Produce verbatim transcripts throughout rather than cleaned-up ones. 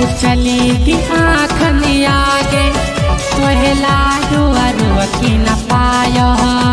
चली की आँख में आगे तोहला रुआ रुआ की न पायो।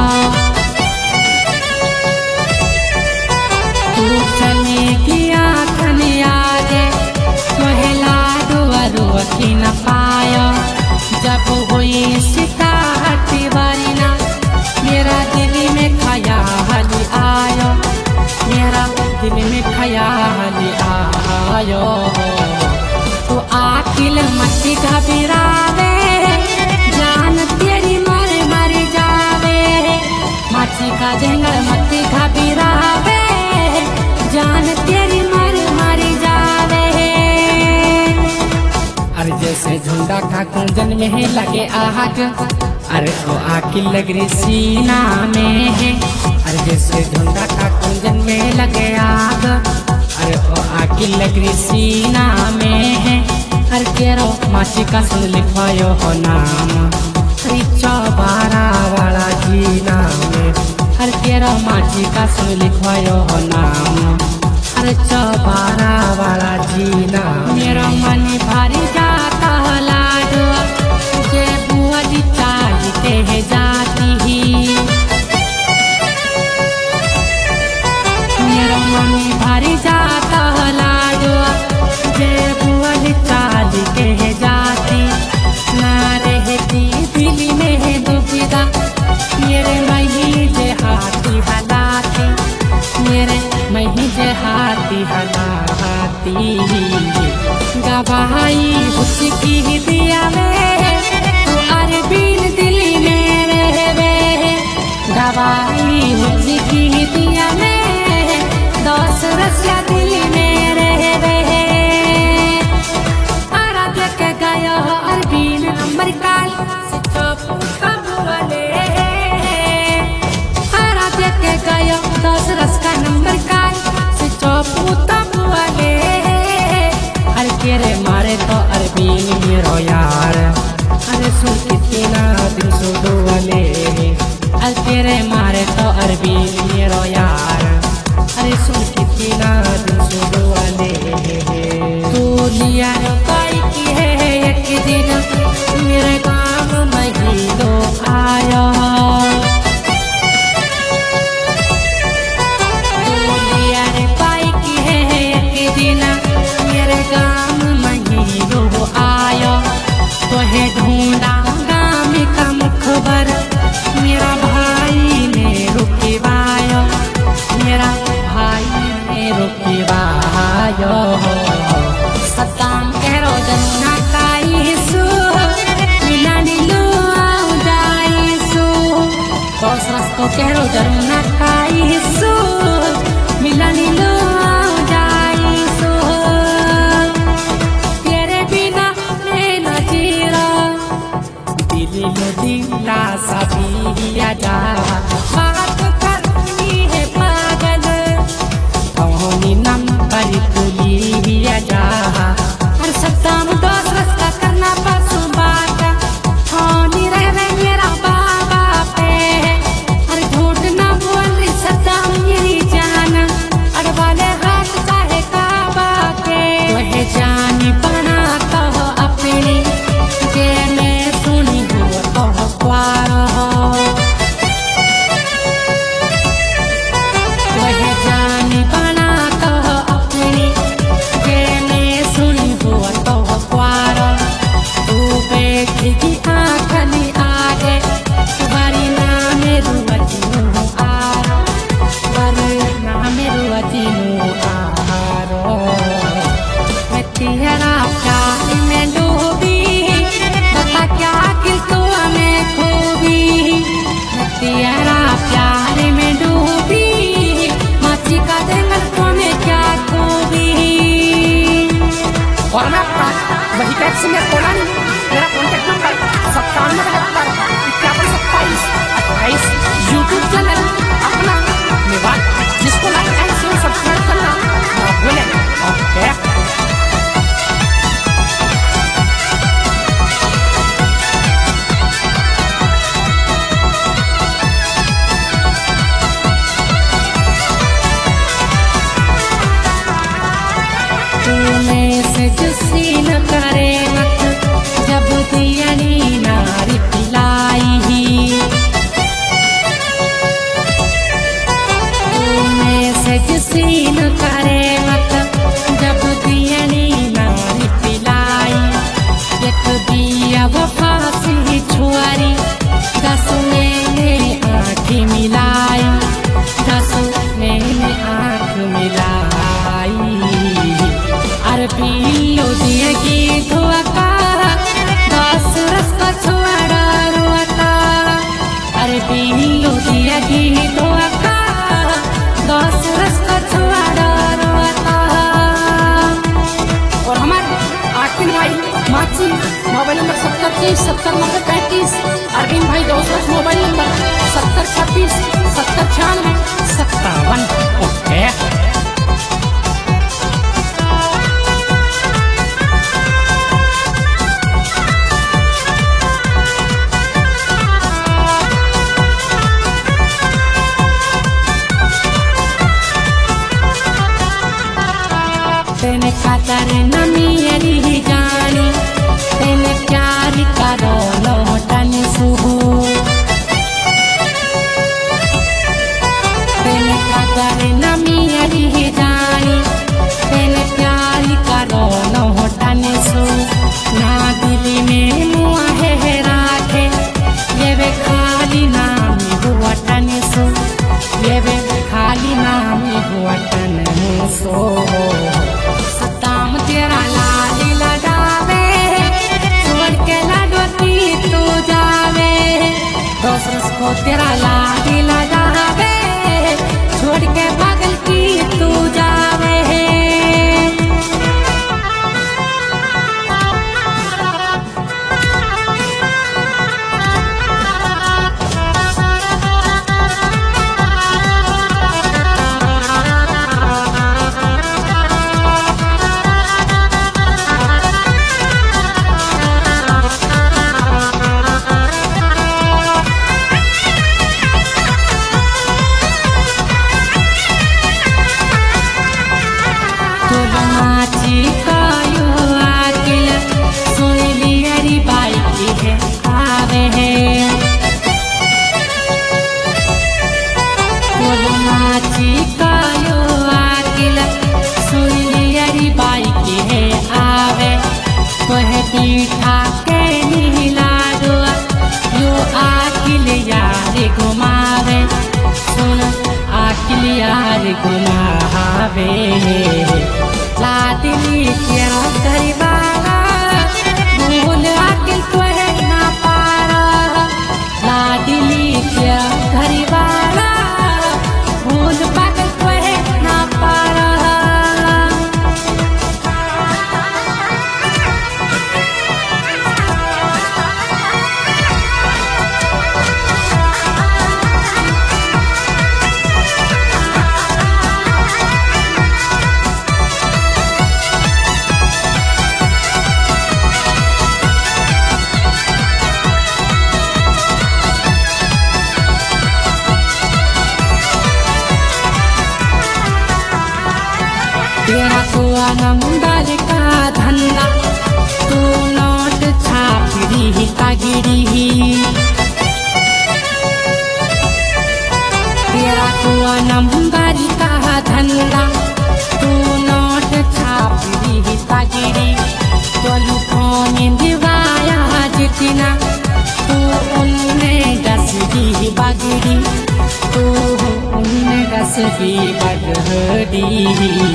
तू चली की आँख में आगे तोहला रुआ रुआ की न पायो। जब हुई शिकायत वरना मेरा दिल में ख्याल आयो, मेरा दिल में ख्याल आयो। तो आकिल मत घबरावे, जान तेरी मर मर जावे। माची का जंगल मत घबरावे, जान तेरी मर मर जावे। अरे जैसे झुंडा का कुंजन में लगे आग, अरे वो आकिल लग रही सीना में है। अरे जैसे झुंडा का कुंजन में लगे आग, अरे वो आकिल लग रही सीना में है। अरे केरो माची का सुन लिखवायो हो नाम, अरे चौबारा वाला जी नाम। अरे केरो माची का सुन लिखवायो हो नाम, अरे चौबारा वाला जी नाम। मेरा मन भारी जाता लाडो, तुझे बुआ जी चाहते है जाती ही। मेरा मन भारी जाता लाडो, तुझे बुआ जी चाहते है जाती। ना रहती दिल में दुविधा, मेरे मही जे हाथी हलाती, मेरे मही जे हाथी हलाती। गवाही उसकी दिया में तू अरबीन दिल में रहवे। गवाही उसकी दिया में दस रसिया दिल में रहवे। आरा देख गया अरबीन नंबर काल से चौपू कब वाले। आरा देख गया दस रस का नंबर काल से चौपू तब वाले। अरे केरे मारे तो अरबीन मेरो यार, अरे सुन कितना दिन सुनो वाले। अरे तेरे मारे तो अरबीन मेरो यार, अरे सुन कितना दिन सुनो वाले। तू लिया पाई की है एक दिन मेरे काम महीनों आया। तू लिया पाई की है एक दिन मेरे काम महीनों आया। तो है ढूंढा गाम का मुखबर, मेरा भाई ने रुकवायो, मेरा भाई ने रुकवायो। सताम करो जन्ना काई सु मिलानी लो आओ जाई सु। बस रस्तो करो जन्ना काई सु मिलानी लो आओ जाई सु। तेरे बिना मैं न जीरा, दिल में दिला सभी जा। बात करनी है पागल, कौनी नंबर तुली जा। हर सत्ता में दस रस्ता करना बस बात, कौनी रह रहे मेरा बाबा पे। हर झूठ ना बोल सत्ता मेरी जान, अड़ वाले हाथ चाहे काबा के। वह जानी बनाता हो अपनी, जे मैं सुनी हो तो प्यार हो। वह जानी बनाता हो अपनी, जे मैं सुनी हो तो प्यार। तू बैठेगी आँखली आगे, तुम्हारी नाम रुवती हूँ आरो, तुम्हारी नाम रुवती हूँ आरो। मैं तेरा प्यार में डूबी, बता क्या कि तू हमें खूबी। मैं तेरा प्यार में डूबी, माची का जंगल तो में क्या खूबी। और मैं वही टैक्सी में बोला नहीं, मेरा कॉन्टेक्ट नंबर सत्तानवे बहत्तर इक्यावन सत्ताईस अट्ठाईस। यूट्यूब चैनल अपना मेवाड़, जिसको लाइक एंड शेयर सब्सक्राइब करना ना भूलें। ओके तूने मैसेज सीन करे मत जब दियनी नारी पिलाई। मैसेज सीन करे मत जब दियनी नारी पिलाई। एक दिया वफा सी छुआरी दस मैंने आँख मिलाई, दस मैंने आँख मिलाई। अरे पीलो दिया की धोखा दस रस का छुआरा रोता। अरे पीलो दिया की धोखा दस रस का छुआरा रोता। और हमारे आखिर भाई माची मोबाइल नंबर सत्तर तीस सत्तर नब्बे पैंतीस। अरविंद भाई दोस्त मोबाइल नंबर सत्तर छब्बीस सत्तर छियानवे सत्तावन। ओके तेने खातर न मेरी जानी, तेने प्यार करो लौटन सुहो। तेने खातर न मेरी जानी, तेने प्यार करो लौटन सु। ना दिल में मुआ है राखे ये वे खाली नाम हुआटन सु, ये वे खाली नाम हुआटन सो। सताम तेरा लाली लगावे छोड़ के लाडोती तू जावे। दोस्त को तेरा लाली लगावे छोड़ के पागल की तू जावे। पीठा के नीला दुआ यो आकिल यार घुमावे। सुन आकिल यार घुमावे। लाडली क्या करवाला भूल आकिल तो है ना पारा। लाडली क्या करवाला भूल पागल तो है ना पारा। तेरा कुआ न मुंडाल का धंधा तू नोट छापरी कागिरी। तेरा कुआ न मुंडाल का धंधा तू नोट छापरी कागिरी। बोलू कौन दिवाया जितना तू उनमें दसगी बगड़ी, तू उनमें दसगी बगड़ी।